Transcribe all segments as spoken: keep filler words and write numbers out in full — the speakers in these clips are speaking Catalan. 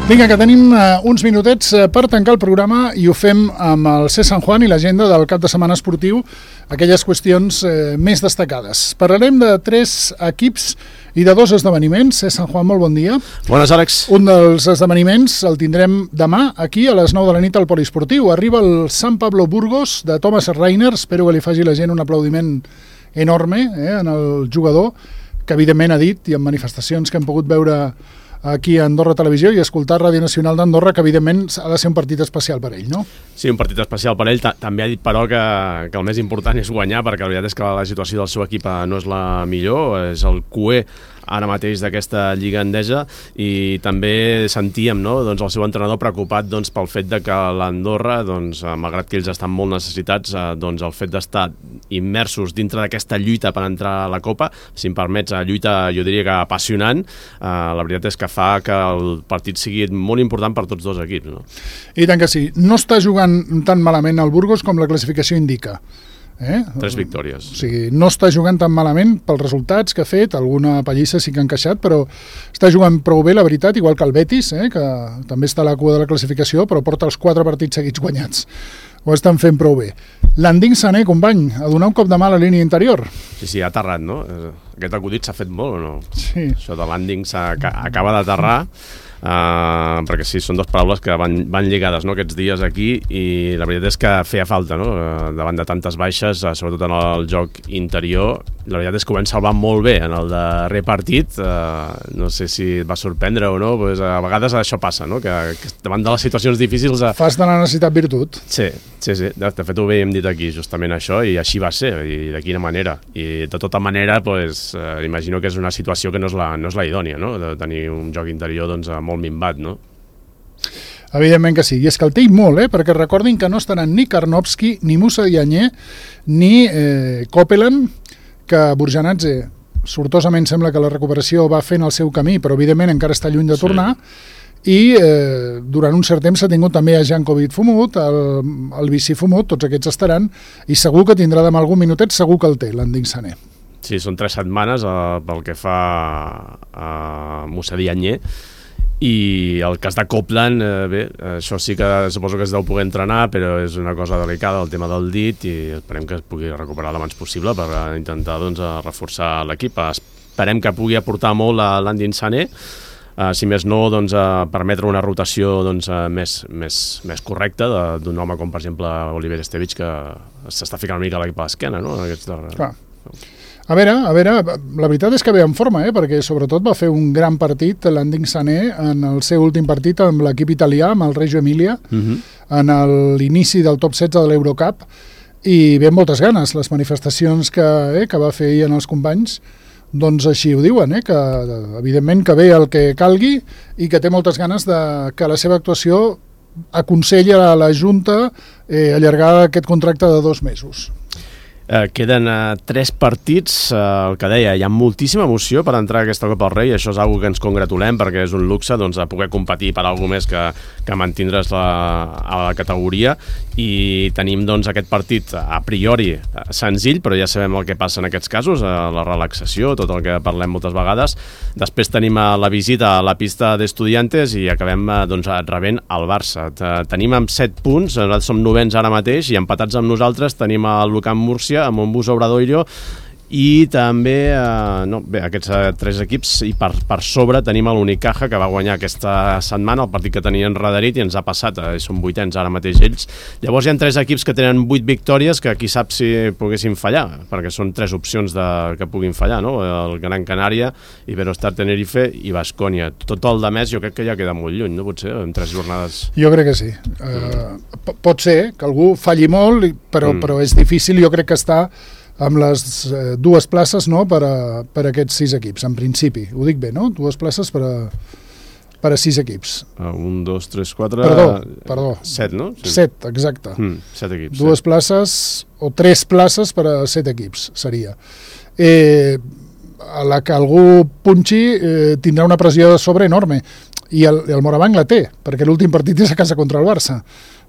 Vinga, que tenim uh, uns minutets uh, per tancar el programa i ho fem amb el C San Juan i l'agenda del cap de setmana esportiu, aquelles qüestions uh, més destacades. Parlarem de tres equips i de dos esdeveniments. C San Juan, molt bon dia. Bones, Àlex. Un dels esdeveniments el tindrem demà aquí a les nou de la nit al Poliesportiu. Arriba el San Pablo Burgos de Thomas Reiner. Espero que li faci la gent un aplaudiment enorme eh, en el jugador, que evidentment ha dit, i en manifestacions que hem pogut veure aquí a Andorra Televisió i escoltar Ràdio Nacional d'Andorra, que evidentment ha de ser un partit especial per ell, no? Sí, un partit especial per ell. També ha dit, però, que, que el més important és guanyar, perquè la veritat és que la situació del seu equip no és la millor, és el cué ara mateix d'aquesta Lliga Endesa, i també sentíem no, doncs, el seu entrenador preocupat doncs, pel fet de que l'Andorra, doncs, malgrat que ells estan molt necessitats, eh, doncs, el fet d'estar immersos dintre d'aquesta lluita per entrar a la Copa, si em permets, lluita, jo diria que apassionant, eh, la veritat és que fa que el partit sigui molt important per tots dos equips. No? I tant que sí. No està jugant tan malament el Burgos com la classificació indica. Eh? Tres victòries. O sigui, no està jugant tan malament pels resultats que ha fet, alguna pallissa sí que ha encaixat, però està jugant prou bé, la veritat, igual que el Betis, eh? Que també està a la cua de la classificació, però porta els quatre partits seguits guanyats. Ho estan fent prou bé. L'Anding Sané, company, a donar un cop de mà a la línia interior. Sí, sí, ha aterrat, no? Aquest acudit s'ha fet molt o no? Sí. Això de l'Anding acaba d'aterrar, uh, perquè sí, són dues paraules que van, van lligades no, aquests dies aquí, i la veritat és que feia falta, no? Uh, davant de tantes baixes, uh, sobretot en el joc interior. La veritat és que ho vam salvar molt bé en el darrer partit, uh, no sé si et va sorprendre o no, pues a vegades això passa, no? que, que davant de les situacions difícils... Uh... Fas de la necessitat virtut. Sí, sí, sí, de, de fet ho havíem dit aquí justament això, i així va ser, i de quina manera, i de tota manera pues, uh, imagino que és una situació que no és la, no és la idònia, no? De tenir un joc interior doncs, molt minvat, no? Evidentment que sí, i és que el té molt, eh? Perquè recordin que no estaran ni Karnovski, ni Moussa Diagne, ni eh, Copeland, que Burjanadze sortosament sembla que la recuperació va fent el seu camí, però evidentment encara està lluny de tornar, sí. I eh, durant un cert temps s'ha tingut també a Jankovic Fumut, el, el Bici Fumut, tots aquests estaran, i segur que tindrà demà algun minutet, segur que el té, l'Anding Sané. Sí, són tres setmanes eh, pel que fa a Moussa Diagne, i el cas de Copeland, eh, bé, això sí que suposo que es deu poder entrenar, però és una cosa delicada, el tema del dit, i esperem que es pugui recuperar l'abans possible per intentar doncs, reforçar l'equip. Esperem que pugui aportar molt a l'Anding Sané, Uh, si més no, doncs, uh, permetre una rotació doncs, uh, més, més, més correcta d'un home com, per exemple, Oliver Estevich, que s'està ficant una mica a l'equip a l'esquena, no? Aquests de... Clar. A veure, a veure, la veritat és que ve en forma, eh? Perquè sobretot va fer un gran partit l'Anding Sané en el seu últim partit amb l'equip italià, amb el Reggio Emilia, uh-huh. en l'inici del top setze de l'Eurocup, i ve amb moltes ganes. Les manifestacions que, eh, que va fer ahir en els companys, doncs així ho diuen, eh? Que evidentment que ve el que calgui i que té moltes ganes de que la seva actuació aconsella a la Junta eh, allargar aquest contracte de dos mesos. Eh, queden eh, tres partits, eh, el que deia, hi ha moltíssima emoció per entrar a aquesta Copa del Rei, això és una que ens congratulem perquè és un luxe doncs, de poder competir per alguna més que, que mantindre's la, a la categoria, i tenim doncs, aquest partit a priori senzill, però ja sabem el que passa en aquests casos, eh, la relaxació, tot el que parlem moltes vegades. Després tenim eh, la visita a la pista d'Estudiantes i acabem eh, doncs, rebent el Barça. Tenim amb set punts, nosaltres som novens ara mateix, i empatats amb nosaltres tenim el Lucan Múrcia, amb un Bus Obradoiro, i també eh, no, bé, aquests eh, tres equips, i per, per sobre tenim l'Unicaja, que va guanyar aquesta setmana el partit que tenien enrederit i ens ha passat, eh, són vuitens ara mateix ells. Llavors hi ha tres equips que tenen vuit victòries, que qui sap si poguessin fallar, perquè són tres opcions de, que puguin fallar, no? El Gran Canària, Iberostar Tenerife i Baskonia. Tot el de més jo crec que ja queda molt lluny, no? Potser en tres jornades. Jo crec que sí. Mm. Uh, pot ser que algú falli molt, però, mm. però és difícil, jo crec que està amb les eh, dues places, no, per a, per a aquests sis equips, en principi. Ho dic bé, no? Dues places per a, per a sis equips. Uh, un, dos, tres, quatre... Perdó, perdó. Set, no? Sí. Set, exacte. Mm, set equips. Dues set. places, o tres places per a set equips, seria. Eh, a la que algú punxi eh, tindrà una pressió de sobre enorme. I el, el Morabanc la té, perquè l'últim partit és a casa contra el Barça.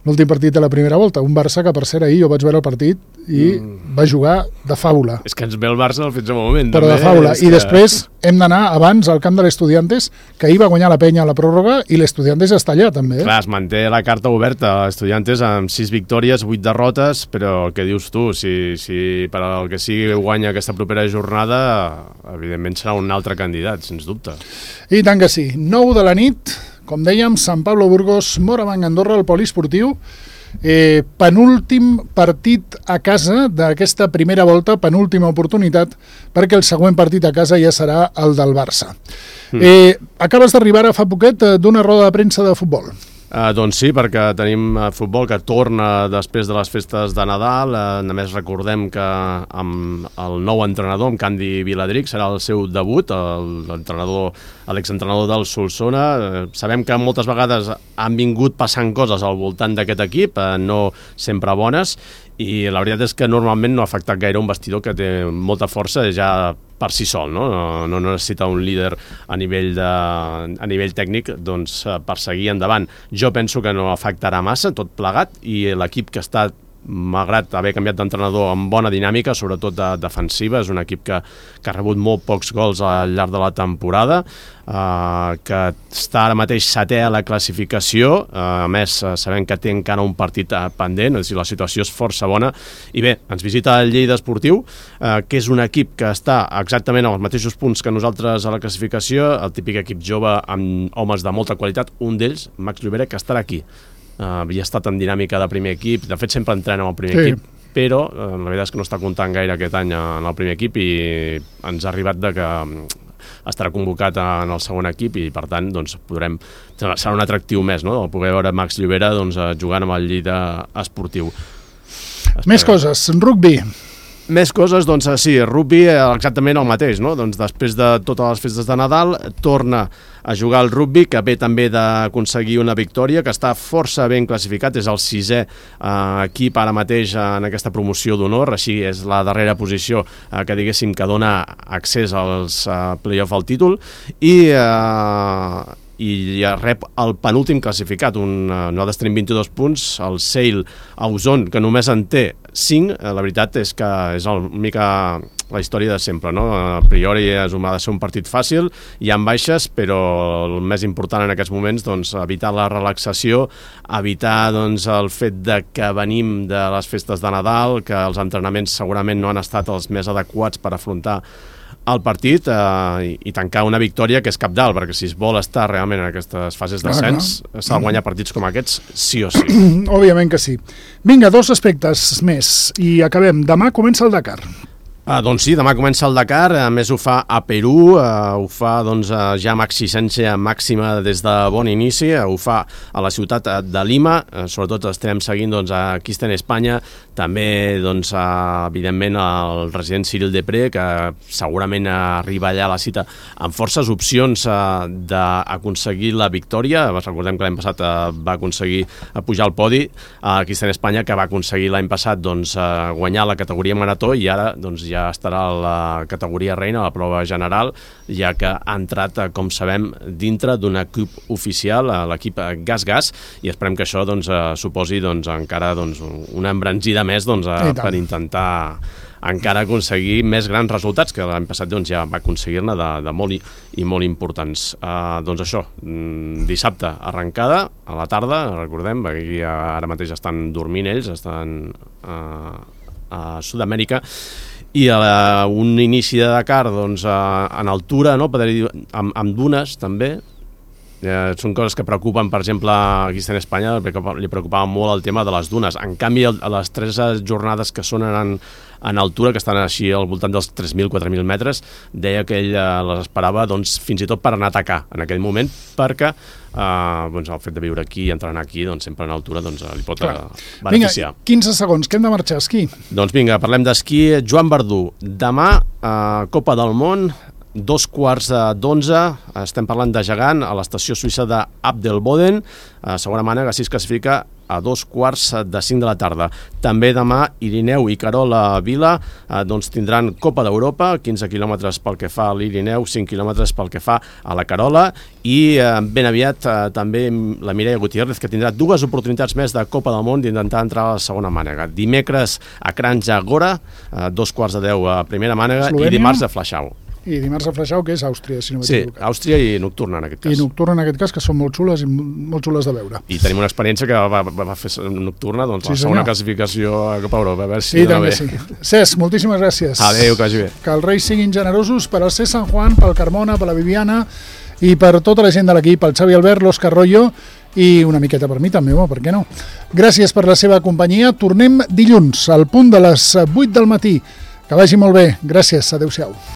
l'últim partit de la primera volta, un Barça que per cert ahir jo vaig veure el partit i mm. va jugar de fàbula. És que ens ve el Barça fins al moment. Però també, de fàbula. I que... després hem d'anar abans al camp de l'Estudiantes, que ahir va guanyar la Penya a la pròrroga i l'Estudiantes està allà també. Eh? Clar, es manté la carta oberta a l'Estudiantes amb sis victòries, vuit derrotes, però què dius tu? Si, si per al que sigui guanya aquesta propera jornada, evidentment serà un altre candidat, sens dubte. I tant que sí. nou de la nit, com dèiem, Sant Pablo Burgos, Moravang Andorra, el poliesportiu, eh, penúltim partit a casa d'aquesta primera volta, penúltima oportunitat, perquè el següent partit a casa ja serà el del Barça. Mm. Eh, acabes d'arribar fa poquet d'una roda de premsa de futbol. Uh, doncs sí, perquè tenim uh, futbol que torna després de les festes de Nadal. Uh, només recordem que amb el nou entrenador, amb Candy Viladric, serà el seu debut, l'entrenador, l'exentrenador del Solsona. Uh, sabem que moltes vegades han vingut passant coses al voltant d'aquest equip, uh, no sempre bones, i la veritat és que normalment no ha afectat gaire un vestidor que té molta força ja per si sol, no? No, no necessita un líder a nivell, de, a nivell tècnic doncs, per seguir endavant. Jo penso que no afectarà massa tot plegat, i l'equip que està, malgrat haver canviat d'entrenador, amb bona dinàmica, sobretot de defensiva, és un equip que, que ha rebut molt pocs gols al llarg de la temporada, eh, que està ara mateix setè a la classificació, eh, a més sabem que té encara un partit pendent, és a dir, la situació és força bona, i bé, ens visita el Lleida Esportiu, eh, que és un equip que està exactament als mateixos punts que nosaltres a la classificació, el típic equip jove amb homes de molta qualitat, un d'ells, Max Llobera, que estarà aquí. Uh, havia estat en dinàmica de primer equip, de fet sempre entrena amb el primer sí. equip, però uh, la veritat és que no està comptant gaire aquest any en el primer equip, i ens ha arribat de que estarà convocat en el segon equip, i per tant doncs, podrem, serà un atractiu més, no?, el poder veure Max Llobera doncs, jugant amb el Lleida Esportiu. Espera. Més coses, rugby. Més coses, doncs sí, rugby exactament el mateix, no? Doncs després de totes les festes de Nadal torna a jugar el rugby, que ve també d'aconseguir una victòria, que està força ben classificat, és el sisè eh, equip ara mateix en aquesta promoció d'honor, així és la darrera posició eh, que diguéssim que dona accés als eh, play-off al títol, i... Eh, i ja rep el penúltim classificat, un, nosaltres tenim vint-i-dos punts, el Sale Ausone, que només en té cinc, la veritat és que és el, una mica la història de sempre, no? A priori és un, ha de ser un partit fàcil, hi ha baixes, però el més important en aquests moments, doncs, evitar la relaxació, evitar doncs, el fet de que venim de les festes de Nadal, que els entrenaments segurament no han estat els més adequats per afrontar el partit, eh, i tancar una victòria que és cabdal, perquè si es vol estar realment en aquestes fases d'ascens, ah, s'ha de guanyar partits com aquests sí o sí. Òbviament que sí. Vinga, dos aspectes més i acabem. Demà comença el Dakar. Ah, doncs sí, demà comença el Dakar, a més ho fa a Perú, eh, ho fa doncs, ja amb exigència màxima des de bon inici, eh, ho fa a la ciutat de Lima, eh, sobretot estem seguint doncs, aquí estem a Espanya, també doncs, eh, evidentment el resident Cyril Depré, que segurament arriba allà a la cita amb forces opcions eh, d'aconseguir la victòria. Recordem que l'any passat eh, va aconseguir pujar al podi, eh, aquí estem a Espanya, que va aconseguir l'any passat doncs, eh, guanyar la categoria marató, i ara doncs, ja ja estarà a la categoria reina, a la prova general, ja que ha entrat, com sabem, dintre d'un equip oficial, l'equip Gas Gas, i esperem que això doncs, suposi doncs, encara doncs, una embranzida més doncs, per intentar encara aconseguir més grans resultats, que l'any passat doncs, ja va aconseguir-ne de, de molt i, i molt importants. Uh, doncs això, dissabte arrencada, a la tarda, recordem, aquí ara mateix estan dormint ells, estan uh, a Sud-amèrica, i a un inici de Dakar doncs, en altura, no? amb, amb dunes també, eh, són coses que preocupen, per exemple, aquí en Espanya li preocupava molt el tema de les dunes. En canvi, a les tres jornades que són en, en altura, que estan així al voltant dels tres mil a quatre mil metres, deia que ell eh, les esperava doncs, fins i tot per anar a atacar en aquell moment, perquè Uh, doncs el fet de viure aquí i entrenar aquí doncs, sempre en altura doncs, li pot Clar. beneficiar. Vinga, quinze segons, que hem de marxar a esquí. Doncs vinga, parlem d'esquí. Joan Verdú, demà uh, Copa del Món, dos quarts d'onze, estem parlant de gegant a l'estació suïssa d'Abdelboden, uh, segurament que si es classifica a dos quarts de cinc de la tarda. També demà Irineu i Carola Vila eh, doncs tindran Copa d'Europa, quinze quilòmetres pel que fa a l'Irineu, cinc quilòmetres pel que fa a la Carola, i eh, ben aviat eh, també la Mireia Gutiérrez, que tindrà dues oportunitats més de Copa del Món d'intentar entrar a la segona mànega. Dimecres a Kranja Gora, eh, dos quarts de deu a primera mànega, Eslovènia, i dimarts a Flaixau. I dimarts a Flaixau, que és Àustria, si no Sí, Àustria i Nocturna, en aquest cas. I Nocturna, en aquest cas, que són molt xules i molt xules de veure. I tenim una experiència que va, va fer Nocturna, doncs sí, la segona classificació a Copa Europa. A veure si sí, també sí. Cesc, moltíssimes gràcies. Adéu, que vagi bé. Que els Reis siguin generosos per al C. San Juan, pel Carmona, per la Viviana i per tota la gent de l'equip, el Xavi Albert, l'Òscar Royo i una miqueta per mi també, home, per què no? Gràcies per la seva companyia. Tornem dilluns, al punt de les vuit del matí. Que vagi molt bé. Gràcies. Adéu-siau.